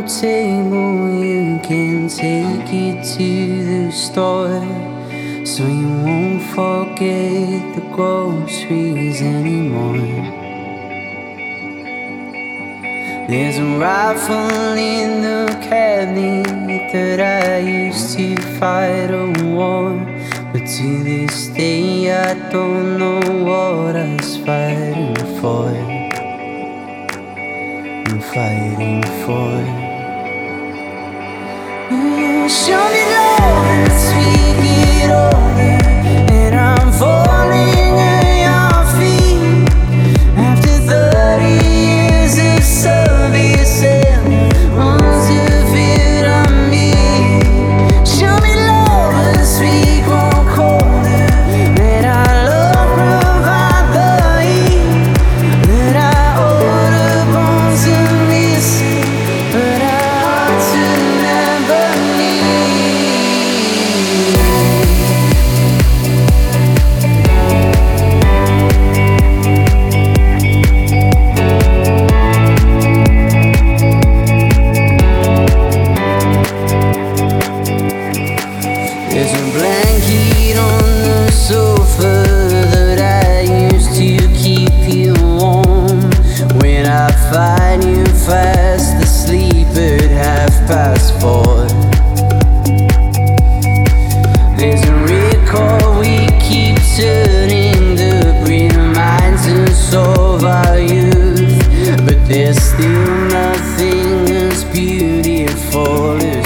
table, you can take it to the store, so you won't forget the groceries anymore. There's a rifle in the cabinet that I used to fight a war, but to this day I don't know what I was fighting for. I'm fighting for. Show me love and speak it over, and I'm falling at your feet. After 30 years of service and months of it on me, show me love and speak one colder. Let our love provide the heat that I owe the bones of missing, but I ought to never leave. There's a blanket on the sofa that I used to keep you warm. When I find you fast asleep at 4:30. There's a record we keep turning to remind us of our youth, but there's still nothing as beautiful as